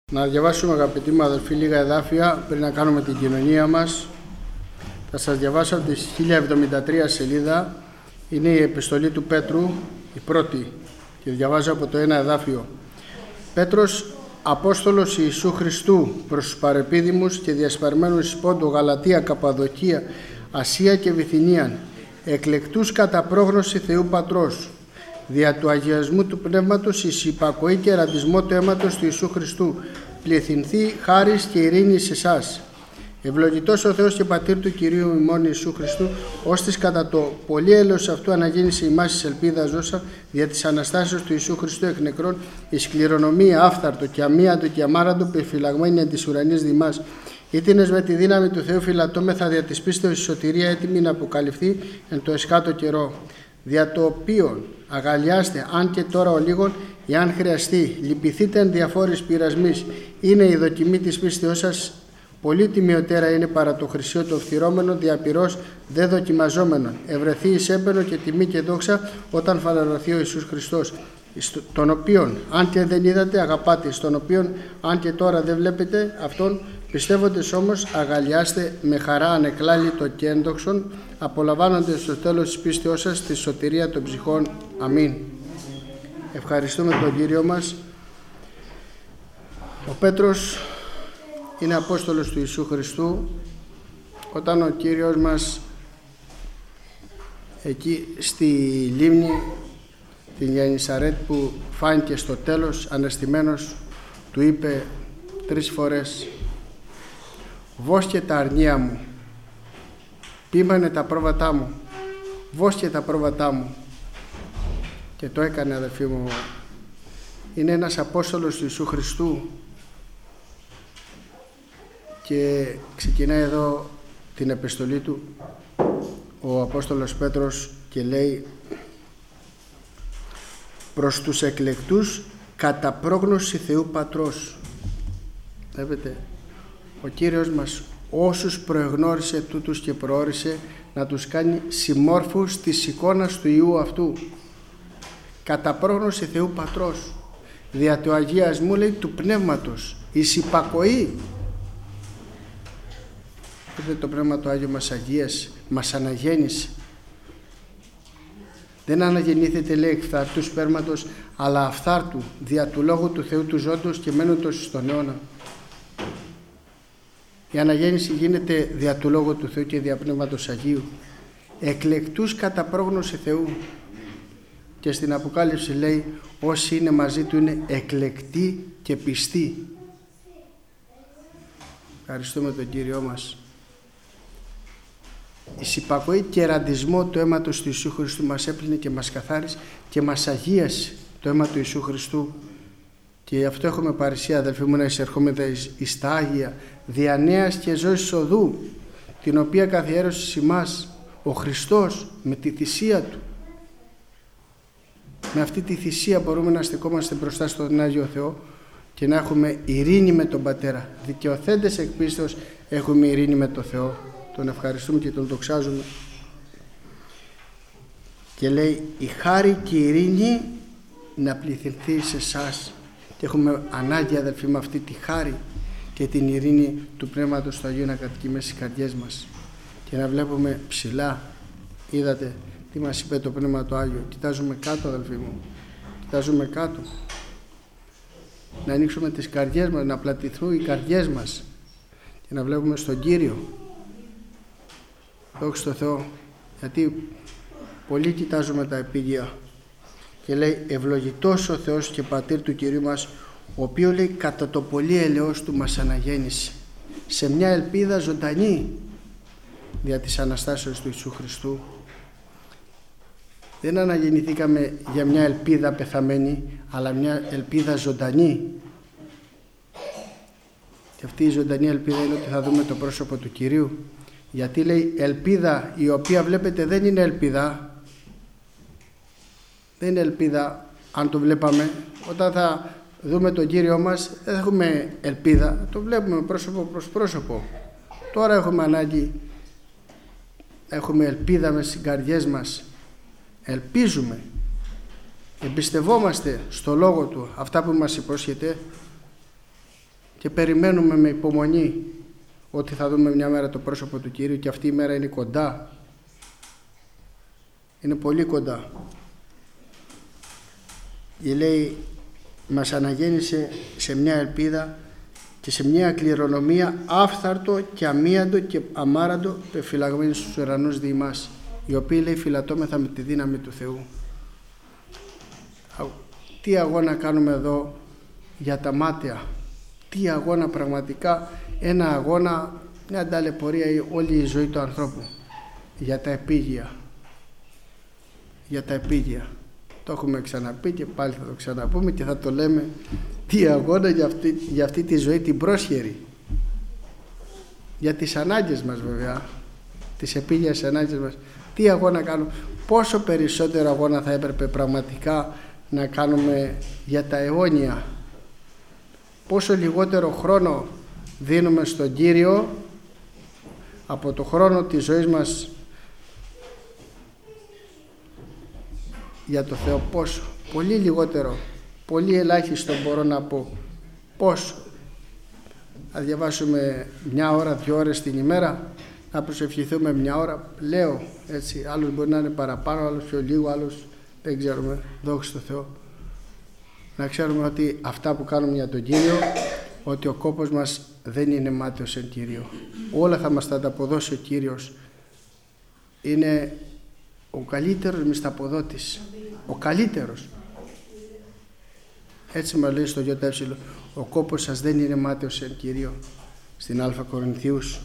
Να διαβάσουμε, αγαπητοί μου αδελφοί, λίγα εδάφια πριν να κάνουμε την κοινωνία μας. Θα σας διαβάσω από τη 1073 σελίδα. Είναι η επιστολή του Πέτρου, η πρώτη, και διαβάζω από το ένα εδάφιο. Πέτρος, Απόστολος Ιησού Χριστού, προς τους παρεπίδημους και διασπαρμένους εις Πόντο, Γαλατία, Καπαδοκία, Ασία και Βυθινίαν, εκλεκτούς κατά πρόγνωση Θεού Πατρός, δια του αγιασμού του Πνεύματος εις υπακοή και ραντισμό του αίματος του Ιησού Χριστού, πληθυνθεί χάρις και ειρήνη σε εσάς. Ευλογητός ο Θεός και Πατήρ του Κυρίου ημών Ιησού Χριστού, ώστις κατά το πολύ έλεος αυτού αναγέννησε ημάς εις ελπίδα ζώσα, δια της Αναστάσεως του Ιησού Χριστού εκ νεκρών, εις κληρονομία άφθαρτο και αμίαντο και αμάραντο πεφυλαγμένη εν της ουρανής δημάς, ήτινες με τη δύναμη του Θεού φυλατώμεθα δια της πίστεως η σωτηρία έτοιμη να αποκαλυφθεί εν το εσκάτω καιρό, δια το οποίον αγαλιάστε αν και τώρα ο λίγον, εάν χρειαστεί, λυπηθείτε εν διαφόρης πειρασμής, είναι η δοκιμή της πίστεώς σας. Πολύ τιμιωτέρα είναι παρά το χρυσίο το φθυρώμενο, διαπυρός δε δοκιμαζόμενον. Ευρεθεί εις έμπαινο και τιμή και δόξα όταν φανερωθεί ο Ιησούς Χριστός, τον οποίον αν και δεν είδατε αγαπάτε, στον οποίον αν και τώρα δεν βλέπετε αυτόν, πιστεύοντες όμως αγαλιάστε με χαρά ανεκλάλητο και ένδοξον, απολαμβάνοντες στο τέλος της πίστεώς σας τη σωτηρία των ψυχών. Αμήν. Ευχαριστούμε τον Κύριο μας. Ο Πέτρος είναι Απόστολος του Ιησού Χριστού. Όταν ο Κύριος μας εκεί στη λίμνη την Γεννησαρέτ που φάνηκε στο τέλος αναστημένος, του είπε 3 φορές «Βόσκε τα αρνία μου, πείμανε τα πρόβατά μου, βόσκε τα πρόβατά μου». Και το έκανε, αδελφοί μου. Είναι ένας Απόστολος του Ιησού Χριστού και ξεκινάει εδώ την επιστολή του ο Απόστολος Πέτρος και λέει προς τους εκλεκτούς κατά πρόγνωση Θεού Πατρός. Βλέπετε, ο Κύριος μας όσους προεγνώρισε τούτους και προόρισε να τους κάνει συμμόρφους της εικόνας του Υιού αυτού. Κατά πρόγνωση Θεού Πατρός, δια του αγιασμού, λέει, του Πνεύματος, εις υπακοή. Το Πνεύμα το Άγιο μας αγίασε, μας αναγέννησε. Δεν αναγεννήθητε, λέει, εκ φθαρτού σπέρματος, αλλά αφθάρτου, δια του Λόγου του Θεού του ζώντος και μένοντος στον αιώνα. Η αναγέννηση γίνεται δια του Λόγου του Θεού και δια Πνεύματος Αγίου. Εκλεκτούς κατά πρόγνωση Θεού. Και στην Αποκάλυψη λέει όσοι είναι μαζί του είναι εκλεκτοί και πιστοί. Ευχαριστούμε τον Κύριό μας. Εις υπακοή και ραντισμό του αίματος του Ιησού Χριστού μας έπλυνε και μας καθάρισε και μας αγίασε το αίμα του Ιησού Χριστού. Και αυτό έχουμε παρησία, αδελφοί μου, να εισερχόμεθα εις τα Άγια δια νέας και ζώσης οδού, την οποία καθιέρωσε σε εμάς ο Χριστός με τη θυσία Του. Με αυτή τη θυσία μπορούμε να στεκόμαστε μπροστά στον Άγιο Θεό και να έχουμε ειρήνη με τον Πατέρα. Δικαιωθέντες εκ πίστεως έχουμε ειρήνη με τον Θεό. Τον ευχαριστούμε και τον δοξάζουμε. Και λέει η χάρη και η ειρήνη να πληθυνθεί σε εσάς. Και έχουμε ανάγκη, αδελφοί, με αυτή τη χάρη και την ειρήνη του Πνεύματος του Αγίου να κατοικεί μέσα στις καρδιές μας και να βλέπουμε ψηλά. Είδατε τι μας είπε το Πνεύμα το Άγιο? Κοιτάζουμε κάτω, αδελφοί μου. Κοιτάζουμε κάτω. Να ανοίξουμε τις καρδιές μας, να πλατηθούν οι καρδιές μας και να βλέπουμε στον Κύριο. Δόξα τω Θεώ, γιατί πολλοί κοιτάζουμε τα επίγεια και λέει ευλογητός ο Θεός και Πατήρ του Κυρίου μας, ο οποίος, λέει, κατά το πολύ ελαιός του μας αναγέννησε σε μια ελπίδα ζωντανή δια της Αναστάσεως του Ιησού Χριστού. Δεν αναγεννηθήκαμε για μια ελπίδα πεθαμένη, αλλά μια ελπίδα ζωντανή. Και αυτή η ζωντανή ελπίδα είναι ότι θα δούμε το πρόσωπο του Κυρίου. Γιατί, λέει, ελπίδα η οποία βλέπετε δεν είναι ελπίδα. Δεν είναι ελπίδα αν το βλέπαμε. Όταν θα δούμε τον Κύριο μας δεν έχουμε ελπίδα. Το βλέπουμε πρόσωπο προς πρόσωπο. Τώρα έχουμε ανάγκη. Έχουμε ελπίδα μες στις καρδιές μας. Ελπίζουμε. Εμπιστευόμαστε στο Λόγο Του αυτά που μας υπόσχεται και περιμένουμε με υπομονή ότι θα δούμε μια μέρα το πρόσωπο του Κύριου, και αυτή η μέρα είναι κοντά. Είναι πολύ κοντά. Και λέει, μας αναγέννησε σε μια ελπίδα και σε μια κληρονομία άφθαρτο και αμίαντο και αμάραντο, πεφυλαγμένοι στους ουρανούς δι' ημάς, οι οποίοι, λέει, φυλατώμεθα με τη δύναμη του Θεού. Τι αγώνα κάνουμε εδώ για τα μάταια, τι αγώνα πραγματικά, ένα αγώνα, μια ταλαιπωρία όλη η ζωή του ανθρώπου για τα επίγεια. Για τα επίγεια. Το έχουμε ξαναπεί και πάλι θα το ξαναπούμε και θα το λέμε. Τι αγώνα για αυτή τη ζωή την πρόσχερη. Για τις ανάγκες μας βέβαια, τις επίγειες ανάγκες μας. Τι αγώνα κάνουμε, πόσο περισσότερο αγώνα θα έπρεπε πραγματικά να κάνουμε για τα αιώνια. Πόσο λιγότερο χρόνο δίνουμε στον Κύριο από το χρόνο της ζωής μας για το Θεό. Πόσο, πολύ λιγότερο, πολύ ελάχιστο μπορώ να πω. Πόσο, να διαβάσουμε μια ώρα, 2 ώρες την ημέρα, να προσευχηθούμε μια ώρα, λέω έτσι, άλλος μπορεί να είναι παραπάνω, άλλος πιο λίγο, άλλος δεν ξέρουμε, δόξα τω Θεώ. Να ξέρουμε ότι αυτά που κάνουμε για τον Κύριο, ότι ο κόπος μας δεν είναι μάταιος εν Κύριο. Όλα θα μας τα ανταποδώσει ο Κύριος. Είναι ο καλύτερος μισθαποδότης. Ο καλύτερος. Έτσι μας λέει στο ΙΕ, ο κόπος σας δεν είναι μάταιος εν Κύριο, στην Α Κορινθίους.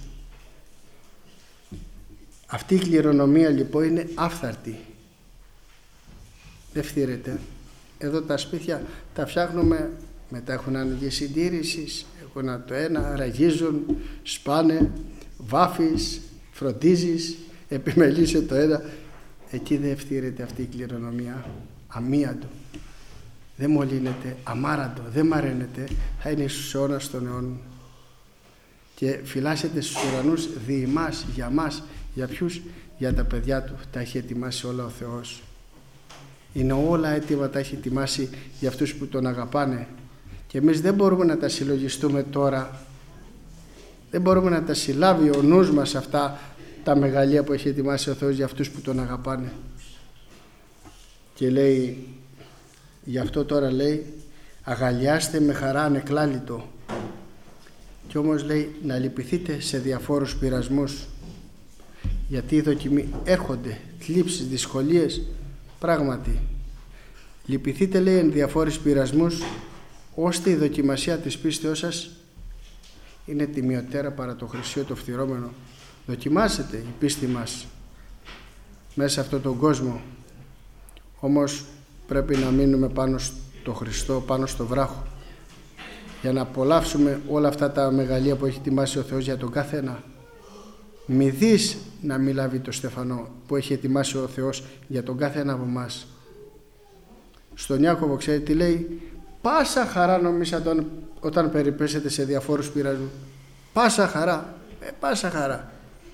Αυτή η κληρονομία λοιπόν είναι άφθαρτη. Δεν φτύρεται. Εδώ τα σπίτια τα φτιάχνουμε, μετά έχουν άνοιγη συντήρησης, έχουν το ένα, ραγίζουν, σπάνε, βάφεις, φροντίζεις, επιμελείσαι το ένα. Εκεί δεν φτύρεται αυτή η κληρονομία. Αμίαντο. Δεν μολύνεται, αμάραντο, δεν μαραίνεται, θα είναι στους αιώνας των αιώνων. Και φυλάσσεται στους ουρανούς δι' εμάς, για μας. Για ποιους? Για τα παιδιά του. Τα έχει ετοιμάσει όλα ο Θεός. Είναι όλα έτοιμα, τα έχει ετοιμάσει για αυτούς που τον αγαπάνε. Και εμείς δεν μπορούμε να τα συλλογιστούμε τώρα. Δεν μπορούμε να τα συλλάβει ο νους μας αυτά τα μεγαλεία που έχει ετοιμάσει ο Θεός για αυτούς που τον αγαπάνε. Και λέει, γι' αυτό τώρα λέει, αγαλιάστε με χαρά ανεκλάλητο. Και όμως λέει να λυπηθείτε σε διαφόρους πειρασμούς, γιατί οι δοκιμοί έρχονται, θλίψεις, δυσκολίες, πράγματι. Λυπηθείτε, λέει, εν διαφόρους πειρασμούς, ώστε η δοκιμασία της πίστεως σας είναι τιμιωτέρα παρά το χρυσίο το φθυρώμενο. Δοκιμάσετε η πίστη μας μέσα σε αυτόν τον κόσμο, όμως πρέπει να μείνουμε πάνω στο Χριστό, πάνω στο βράχο, για να απολαύσουμε όλα αυτά τα μεγαλεία που έχει ετοιμάσει ο Θεός για τον καθένα. Μη δεις να μην λάβει το στεφανό που έχει ετοιμάσει ο Θεός για τον κάθε ένα από εμάς. Στον Ιάκωβο ξέρετε τι λέει? Πάσα χαρά νομίσατε όταν περιπέσετε σε διαφόρους πειρασμούς. Πάσα χαρά, πάσα χαρά.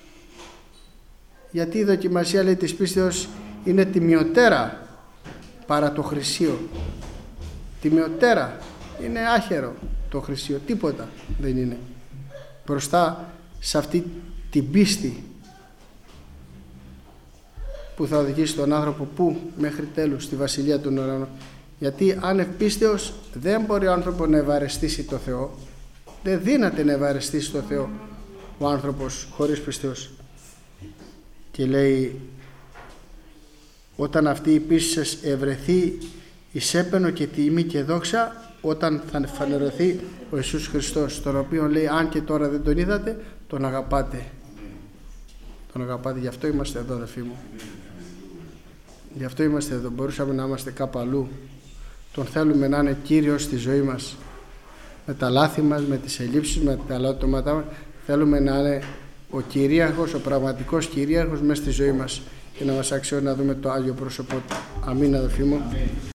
Γιατί η δοκιμασία, λέει, της πίστεως είναι τιμιωτέρα παρά το χρυσίο. Τιμιωτέρα, είναι άχερο το χρυσίο, τίποτα δεν είναι μπροστά σε αυτή την πίστη που θα οδηγήσει τον άνθρωπο που? Μέχρι τέλους, στη βασιλεία των ουρανών. Γιατί άνευ πίστεως δεν μπορεί ο άνθρωπος να ευαρεστήσει το Θεό. Δεν δύναται να ευαρεστήσει το Θεό ο άνθρωπος χωρίς πίστεως. Και λέει, όταν αυτή η πίστη σας ευρεθεί εις έπαινο και τιμή και δόξα, όταν θα φανερωθεί ο Ιησούς Χριστός, τον οποίο, λέει, αν και τώρα δεν τον είδατε, τον αγαπάτε. Τον αγαπάτε. Γι' αυτό είμαστε εδώ, αδελφοί μου. Γι' αυτό είμαστε εδώ. Μπορούσαμε να είμαστε κάπου αλλού. Τον θέλουμε να είναι Κύριος στη ζωή μας. Με τα λάθη μας, με τις ελλείψεις, με τα λατώματά μας. Θέλουμε να είναι ο κυρίαρχος, ο πραγματικός κυρίαρχος μέσα στη ζωή μας και να μας αξιώνει να δούμε το Άγιο πρόσωπό του. Αμήν, αδελφοί μου.